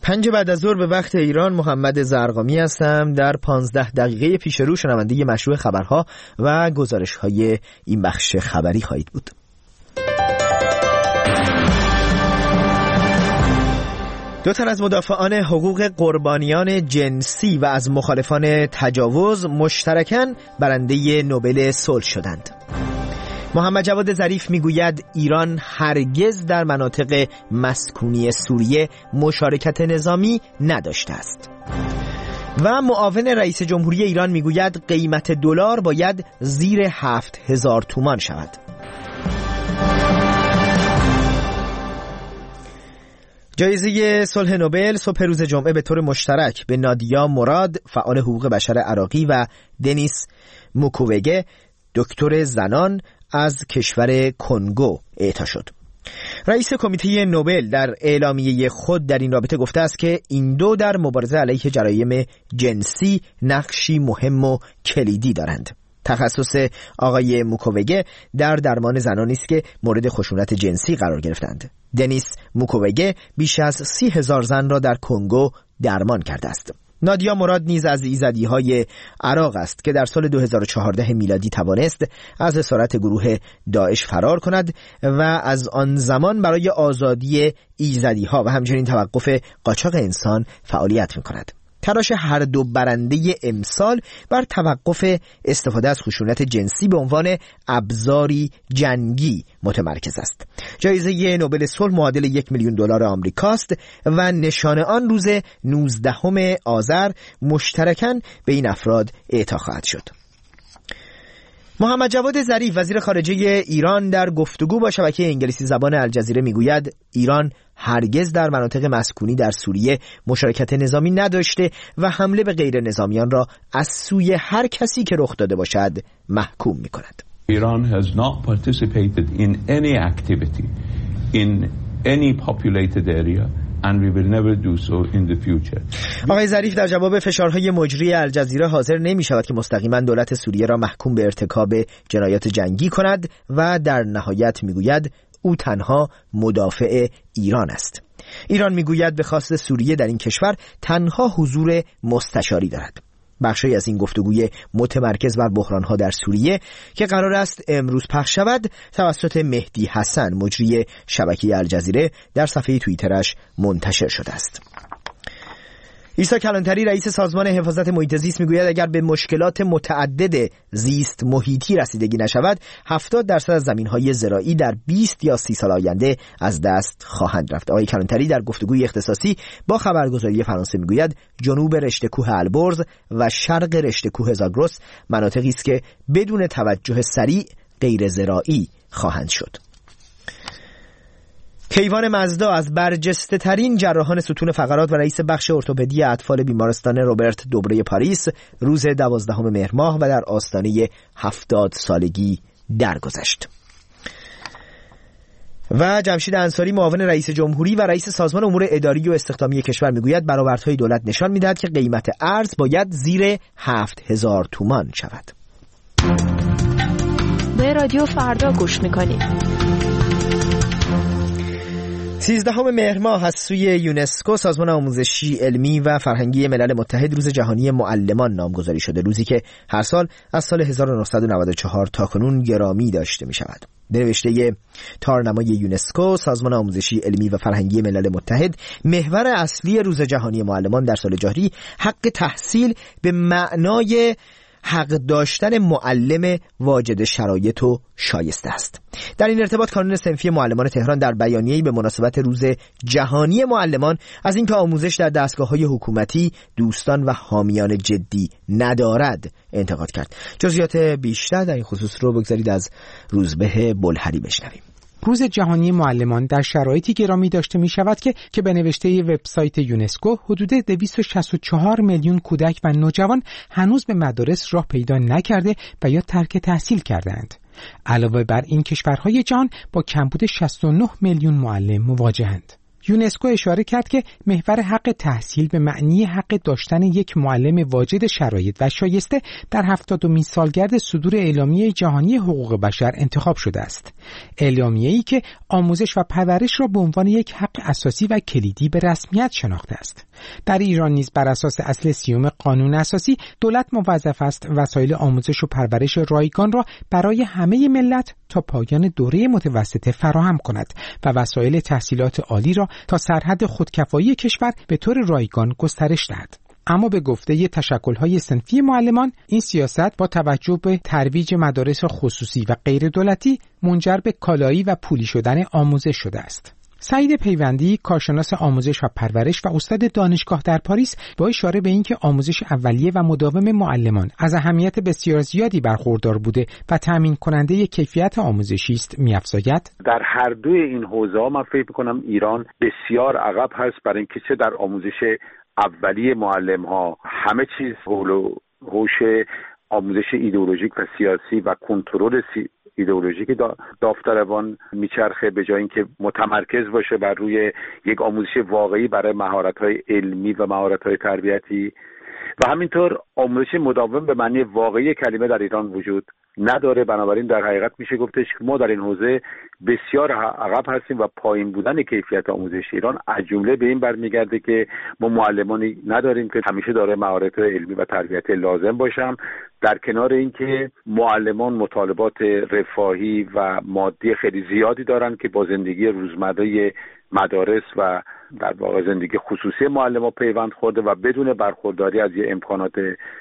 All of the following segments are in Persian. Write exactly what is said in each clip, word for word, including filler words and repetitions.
پنج بعد از ظهر به وقت ایران، محمد زرقامی هستم. در پانزده دقیقه پیش رو شنونده مشروع خبرها و گزارش‌های این بخش خبری خواهید بود. دو تن از مدافعان حقوق قربانیان جنسی و از مخالفان تجاوز مشترکاً برنده نوبل صلح شدند. محمد جواد ظریف میگوید ایران هرگز در مناطق مسکونی سوریه مشارکت نظامی نداشته است. و معاون رئیس جمهوری ایران میگوید قیمت دلار باید زیر هفت هزار تومان شود. جایزه صلح نوبل صبح روز جمعه به طور مشترک به نادیا مراد، فعال حقوق بشر عراقی، و دنیس موکووگه، دکتر زنان از کشور کنگو اعطا شد. رئیس کمیته نوبل در اعلامیه خود در این رابطه گفته است که این دو در مبارزه علیه جرایم جنسی نقشی مهم و کلیدی دارند. تخصص آقای موکووگه در درمان زنانی است که مورد خشونت جنسی قرار گرفتند. دنیس موکووگه بیش از سی هزار زن را در کنگو درمان کرده است. نادیا مراد نیز از ایزدی‌های عراق است که در سال دو هزار و چهارده میلادی توانست از اسارت گروه داعش فرار کند و از آن زمان برای آزادی ایزدی‌ها و همچنین توقف قاچاق انسان فعالیت می‌کند. تلاش هر دو برنده امسال بر توقف استفاده از خشونت جنسی به عنوان ابزاری جنگی متمرکز است. جایزه نوبل صلح معادل یک میلیون دلار آمریکاست و نشان آن روز نوزدهم آذر مشترکاً به این افراد اعطا خواهد شد. محمد جواد ظریف وزیر خارجه ایران در گفتگو با شبکه انگلیسی زبان الجزیره میگوید ایران هرگز در مناطق مسکونی در سوریه مشارکت نظامی نداشته و حمله به غیر نظامیان را از سوی هر کسی که رخ داده باشد محکوم می‌کند. Iran has not participated in any activity in any populated area and we will never do so in the future. آقای ظریف در جواب فشارهای مجری الجزیره حاضر نمی شود که مستقیما دولت سوریه را محکوم به ارتکاب جنایات جنگی کند و در نهایت میگوید او تنها مدافع ایران است. ایران میگوید به خواست سوریه در این کشور تنها حضور مستشاری دارد. بخشی از این گفتگوی متمرکز بر بحرانها در سوریه که قرار است امروز پخش شود توسط مهدی حسن مجری شبکه الجزیره در صفحه توییترش منتشر شده است. عیسی کلانتری رئیس سازمان حفاظت محیط زیست میگوید اگر به مشکلات متعدد زیست محیطی رسیدگی نشود هفتاد درصد از زمین‌های زراعی در بیست یا سی سال آینده از دست خواهند رفت. آقای کلانتری در گفتگوی اختصاصی با خبرگزاری فرانسه میگوید جنوب رشته کوه البرز و شرق رشته کوه زاگرس مناطقی است که بدون توجه سریع غیر زراعی خواهند شد. کیوان مزدا از برجسته ترین جراحان ستون فقرات و رئیس بخش ارتوپدی اطفال بیمارستان روبرت دوبره پاریس روز دوازدهم مهر ماه و در آستانه هفتاد سالگی درگذشت. و جمشید انصاری معاون رئیس جمهوری و رئیس سازمان امور اداری و استخدامی کشور میگوید برآوردهای دولت نشان میدهد که قیمت ارز باید زیر هفت هزار تومان شود. به رادیو فردا گوش میکنید. سیزدهم مهر ماه از سوی یونسکو سازمان آموزشی علمی و فرهنگی ملل متحد روز جهانی معلمان نامگذاری شده، روزی که هر سال از سال هزار و نهصد و نود و چهار تا کنون گرامی داشته می شود. به نوشته تارنمای یونسکو سازمان آموزشی علمی و فرهنگی ملل متحد محور اصلی روز جهانی معلمان در سال جاری حق تحصیل به معنای حق داشتن معلم واجد شرایط و شایسته است. در این ارتباط کانون صنفی معلمان تهران در بیانیه‌ای به مناسبت روز جهانی معلمان از اینکه آموزش در دستگاه‌های حکومتی دوستان و حامیان جدی ندارد انتقاد کرد. جزئیات بیشتر در این خصوص رو بگذارید از روزبه بلهری بشنویم. روز جهانی معلمان در شرایطی گرامی داشته می شود که که به نوشته وبسایت یونسکو حدود دویست و شصت و چهار میلیون کودک و نوجوان هنوز به مدارس راه پیدا نکرده و یا ترک تحصیل کردند. علاوه بر این کشورهای جهان با کمبود شصت و نه میلیون معلم مواجهند. یونسکو اشاره کرد که محور حق تحصیل به معنی حق داشتن یک معلم واجد شرایط و شایسته در هفتادمین سالگرد صدور اعلامیه جهانی حقوق بشر انتخاب شده است. اعلامیه‌ای که آموزش و پرورش را به عنوان یک حق اساسی و کلیدی به رسمیت شناخته است. در ایران نیز بر اساس اصل سیوم قانون اساسی دولت موظف است وسایل آموزش و پرورش رایگان را برای همه ملت تا پایان دوره متوسطه فراهم کند و وسایل تحصیلات عالی را تا سرحد خودکفایی کشور به طور رایگان گسترش دهد. اما به گفته تشکل‌های صنفی معلمان، این سیاست با توجه به ترویج مدارس خصوصی و غیر دولتی منجر به کالایی و پولی شدن آموزش شده است. سعید پیوندی، کارشناس آموزش و پرورش و استاد دانشگاه در پاریس، با اشاره به اینکه آموزش اولیه و مداوم معلمان از اهمیت بسیار زیادی برخوردار بوده و تامین کننده کیفیت آموزشی است، می‌افزاید: در هر دوی این حوزه‌ها من فکر می‌کنم ایران بسیار عقب هست، برای اینکه چه در آموزش اولیه معلم‌ها همه چیز حول و حوش آموزش ایدئولوژیک و سیاسی و کنترل سی ایدئولوژیک داوطلبان میچرخه، به جای اینکه متمرکز باشه بر روی یک آموزش واقعی برای مهارت‌های علمی و مهارت‌های تربیتی. و همینطور آموزش مداوم به معنی واقعی کلمه در ایران وجود نداره. بنابراین در حقیقت میشه گفتش که ما در این حوزه بسیار عقب هستیم و پایین بودن کیفیت آموزش ایران از جمله به این برمیگرده که ما معلمانی نداریم که همیشه داره مهارت علمی و تربیتی لازم باشن، در کنار اینکه معلمان مطالبات رفاهی و مادی خیلی زیادی دارن که با زندگی روزمره مدارس و در واقع زندگی خصوصی معلمان پیوند خورده و بدون برخورداری از یه امکانات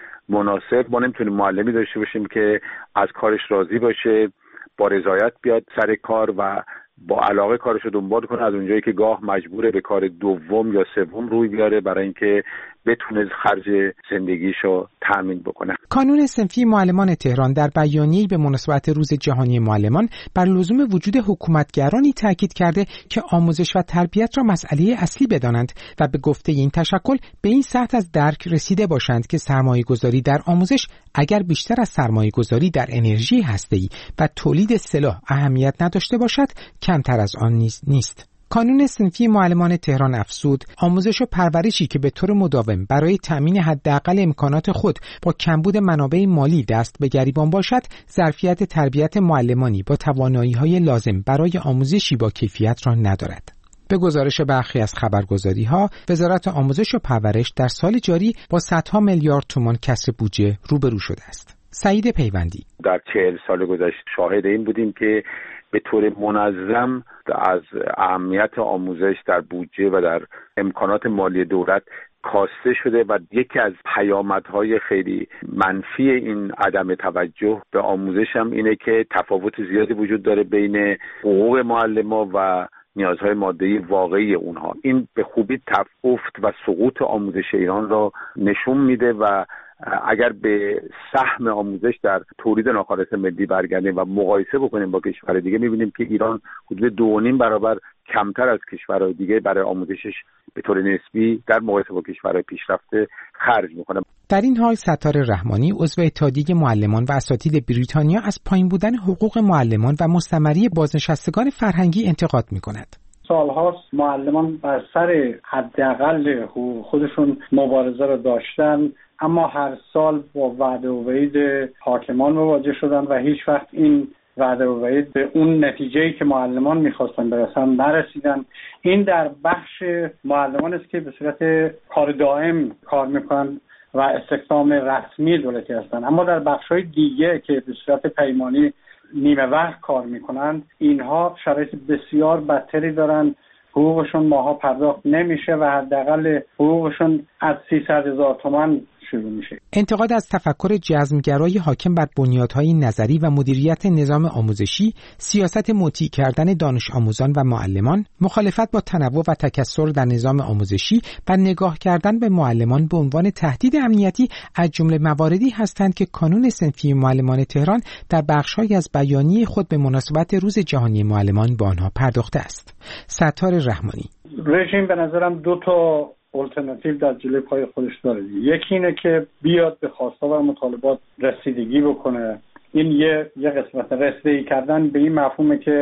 مناسب ما نمیتونیم معلمی داشته باشیم که از کارش راضی باشه، با رضایت بیاد سر کار و با علاقه کارش رو دنبال کنه، از اونجایی که گاه مجبوره به کار دوم یا سوم روی بیاره برای اینکه بتونه خرج زندگیشو تامین بکنه. کانون صنفی معلمان تهران در بیانیه‌ای به مناسبت روز جهانی معلمان بر لزوم وجود حکومتگرانی تاکید کرده که آموزش و تربیت را مسئله اصلی بدانند و به گفته این تشکل به این سطح از درک رسیده باشند که سرمایه‌گذاری در آموزش اگر بیشتر از سرمایه‌گذاری در انرژی هسته‌ای و تولید سلاح اهمیت نداشته باشد، کمتر از آن نیز نیست. کانون صنفی معلمان تهران افزود آموزش و پرورشی که به طور مداوم برای تأمین حداقل امکانات خود با کمبود منابع مالی دست به گریبان باشد، ظرفیت تربیت معلمانی با توانایی‌های لازم برای آموزشی با کیفیت را ندارد. به گزارش برخی از خبرگزاری‌ها، وزارت آموزش و پرورش در سال جاری با صدها میلیارد تومان کسر بودجه روبرو شده است. سعید پیوندی: در چهل سال گذشته شاهد این بودیم که به طور منظم از اهمیت آموزش در بودجه و در امکانات مالی دولت کاسته شده و یکی از پیامدهای خیلی منفی این عدم توجه به آموزش هم اینه که تفاوت زیادی وجود داره بین حقوق معلم‌ها و نیازهای مادی واقعی اونها. این به خوبی افت و سقوط آموزش ایران را نشون میده و اگر به سهم آموزش در تولید ناخالص ملی برگردیم و مقایسه بکنیم با کشور دیگه، می‌بینیم که ایران حدود دو و نیم برابر کمتر از کشورهای دیگه برای آموزشش به طور نسبی در مقایسه با کشورهای پیشرفته خرج می‌کنه. در این حال ستار رحمانی، عضو اتحادیه معلمان و اساتید بریتانیا، از پایین بودن حقوق معلمان و مستمری بازنشستگان فرهنگی انتقاد می‌کند. سالهاست معلمان بر سر حداقل حقوق خودشون مبارزه رو داشتن، اما هر سال با وعده و وعید حاکمان مواجه شدن و هیچ وقت این وعده و وعید به اون نتیجه‌ای که معلمان می‌خواستن برسن نرسیدن. این در بخش معلمان است که به صورت کار دائم کار می‌کنن و استخدام رسمی دولتی هستن، اما در بخش‌های دیگه که به صورت پیمانی نیمه وقت کار می‌کنن، اینها شرایط بسیار بدتری دارن. حقوقشون ماها پرداخت نمیشه و حداقل حقوقشون از سیصد هزار تومان شروع میشه. انتقاد از تفکر جزمگرای حاکم بر بنیادهای نظری و مدیریت نظام آموزشی، سیاست مطیع کردن دانش آموزان و معلمان، مخالفت با تنوع و تکثر در نظام آموزشی و نگاه کردن به معلمان به عنوان تهدید امنیتی از جمله مواردی هستند که کانون صنفی معلمان تهران در بخش‌هایی از بیانیه خود به مناسبت روز جهانی معلمان به آنها پرداخته است. ستار رحمانی: رژیم به نظرم دو تا الटरनेटिव در جلوی پای خودش داره. یکی اینه که بیاد به خواسته و مطالبات رسیدگی بکنه. این یه یه قسمت رسیدگی کردن به این مفهومه که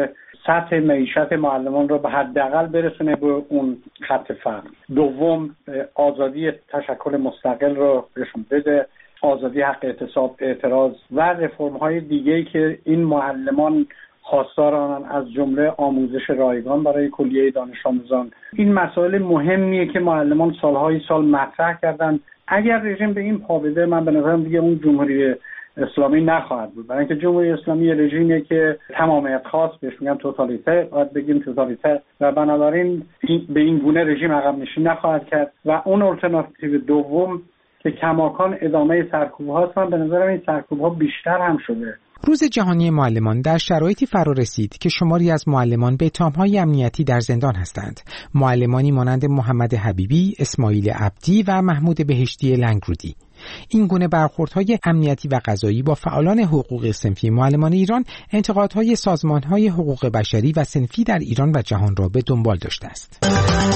سطح معیشت معلمان رو به حداقل برسونه به اون خط فقر. دوم، آزادی تشکل مستقل رو بهشون بده، آزادی حق اعتصاب، اعتراض و رفرم‌های دیگه‌ای که این معلمان خواستار آنن، از جمله آموزش رایگان برای کلیه دانش آموزان. این مسائل مهمیه که معلمان سالهای سال مطرح کردن. اگر رژیم به این پا بده، من به نظرم دیگه اون جمهوری اسلامی نخواهد بود، برای اینکه جمهوری اسلامی رژیمیه که تمامیت خاص بهش میگن توتالیتر، باید بگیم توتالیتر، و بنابراین به این گونه رژیم عقب نشینی نخواهد کرد. و اون آلترناتیو دوم که کماکان ادامه سرکوب‌هاست، من به نظرم این سرکوب‌ها بیشتر هم شده. روز جهانی معلمان در شرایطی فرا رسید که شماری از معلمان به اتهام‌های امنیتی در زندان هستند. معلمانی مانند محمد حبیبی، اسماعیل عبدی و محمود بهشتی لنگرودی. این گونه برخوردهای امنیتی و قضایی با فعالان حقوق صنفی معلمان ایران انتقادهای سازمان‌های حقوق بشری و صنفی در ایران و جهان را به دنبال داشته است.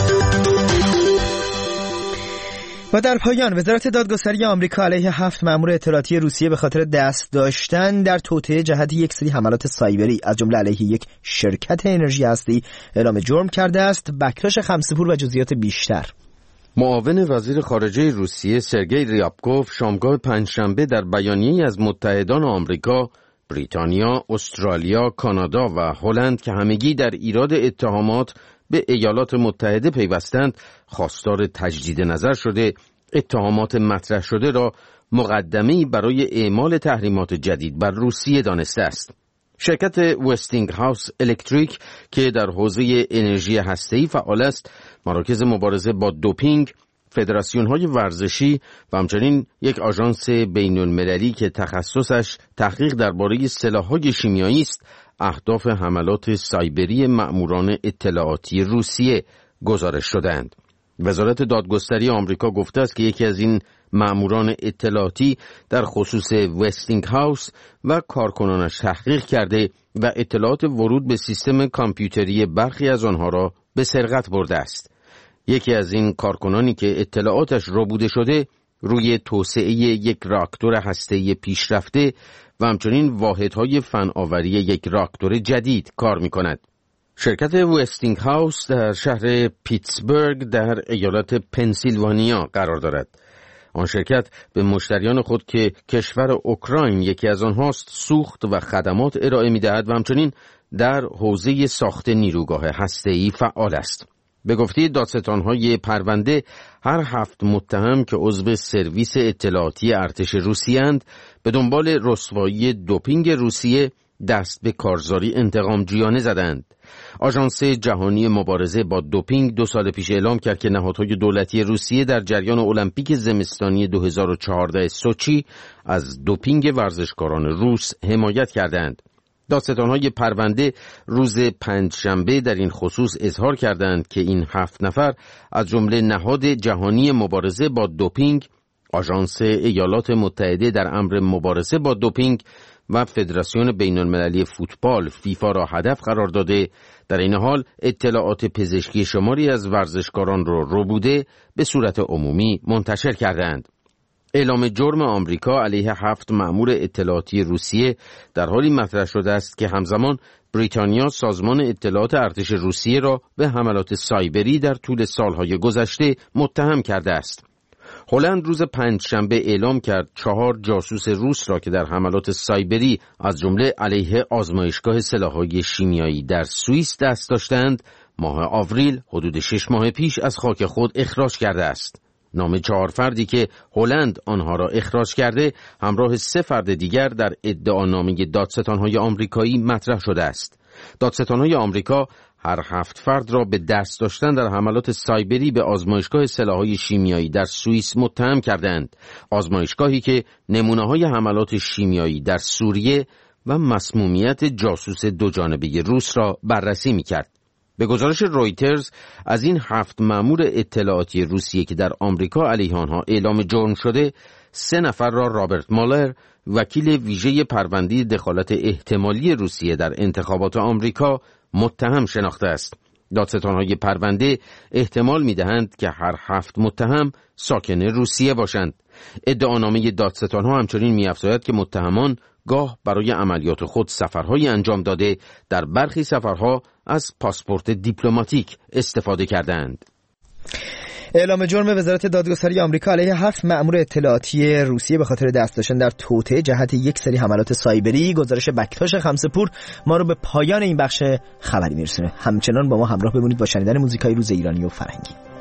و در پایان، وزارت دادگستری آمریکا علیه هفت مأمور اطلاعاتی روسیه به خاطر دست داشتن در توطئه جهت یک سری حملات سایبری از جمله علیه یک شرکت انرژی هستی اعلام جرم کرده است. بکراش خمسه‌پور و جزئیات بیشتر. معاون وزیر خارجه روسیه سرگئی ریابکوف شامگاه پنجشنبه در بیانیه‌ای از متحدان آمریکا، بریتانیا، استرالیا، کانادا و هلند که همگی در ایراد اتهامات به ایالات متحده پیوستند، خواستار تجدید نظر شده اتهامات مطرح شده را مقدمه‌ای برای اعمال تحریمات جدید بر روسیه دانسته است. شرکت وستینگ هاوس الکتریک که در حوزه انرژی هسته‌ای فعال است، مراکز مبارزه با دوپینگ، فدراسیون‌های ورزشی و همچنین یک آژانس بین‌المللی که تخصصش تحقیق درباره سلاح‌های شیمیایی است، اهداف حملات سایبری مأموران اطلاعاتی روسیه گزارش شدند. وزارت دادگستری آمریکا گفته است که یکی از این مأموران اطلاعاتی در خصوص وستینگ هاوس و کارکنانش تحقیق کرده و اطلاعات ورود به سیستم کامپیوتری برخی از آنها را به سرقت برده است. یکی از این کارکنانی که اطلاعاتش ربوده شده روی توسعه یک راکتور هسته‌ای پیشرفته و همچنین واحدهای فناوری یک راکتور جدید کار می‌کند. شرکت وستینگ هاوس در شهر پیتسبورگ در ایالت پنسیلوانیا قرار دارد. آن شرکت به مشتریان خود که کشور اوکراین یکی از آنهاست سوخت و خدمات ارائه می‌دهد و همچنین در حوزه ساخت نیروگاه هسته‌ای فعال است. به گفته دادستان‌های پرونده، هر هفت متهم که عضو سرویس اطلاعاتی ارتش روسیه اند به دنبال رسوایی دوپینگ روسیه دست به کارزاری انتقام‌جویانه زدند. آژانس جهانی مبارزه با دوپینگ دو سال پیش اعلام کرد که نهادهای دولتی روسیه در جریان المپیک زمستانی دو هزار و چهارده سوچی از دوپینگ ورزشکاران روس حمایت کردند. دادستان‌های پرونده روز پنجشنبه در این خصوص اظهار کردند که این هفت نفر از جمله نهاد جهانی مبارزه با دوپینگ، آژانس ایالات متحده در امر مبارزه با دوپینگ و فدراسیون بین‌المللی فوتبال فیفا را هدف قرار داده، در این حال اطلاعات پزشکی شماری از ورزشکاران را ربوده به صورت عمومی منتشر کردند. اعلام جرم آمریکا علیه هفت مأمور اطلاعاتی روسیه در حالی مطرح شده است که همزمان بریتانیا سازمان اطلاعات ارتش روسیه را به حملات سایبری در طول سالهای گذشته متهم کرده است. هلند روز پنجشنبه اعلام کرد چهار جاسوس روس را که در حملات سایبری از جمله علیه آزمایشگاه سلاح‌های شیمیایی در سوئیس دست داشتند، ماه آوریل حدود شش ماه پیش از خاک خود اخراج کرده است. نام چهار فردی که هلند آنها را اخراج کرده همراه سه فرد دیگر در ادعانامه دادستان‌های آمریکایی مطرح شده است. دادستان‌های آمریکا هر هفت فرد را به دست داشتن در حملات سایبری به آزمایشگاه سلاح‌های شیمیایی در سوئیس متهم کردند. آزمایشگاهی که نمونه‌های حملات شیمیایی در سوریه و مسمومیت جاسوس دوجانبه روس را بررسی می‌کرد. به گزارش رویترز از این هفت مأمور اطلاعاتی روسیه که در آمریکا علیه آنها اعلام جرم شده، سه نفر را رابرت مالر، وکیل ویژه پرونده دخالت احتمالی روسیه در انتخابات آمریکا، متهم شناخته است. دادستان‌های پرونده احتمال می‌دهند که هر هفت متهم ساکن روسیه باشند. ادعانامه دادستان‌ها همچنین می‌افزاید که متهمان گاه برای عملیات خود سفرهای انجام داده در برخی سفرها از پاسپورت دیپلماتیک استفاده کردند. اعلام جرم وزارت دادگستری آمریکا علیه هفت مأمور اطلاعاتی روسیه به خاطر دست داشتن در توطئه جهت یک سری حملات سایبری. گزارش بکتاش خمسه‌پور ما رو به پایان این بخش خبری میرسونه. همچنان با ما همراه بمونید با شنیدن موزیکای روز ایرانی و فرهنگی.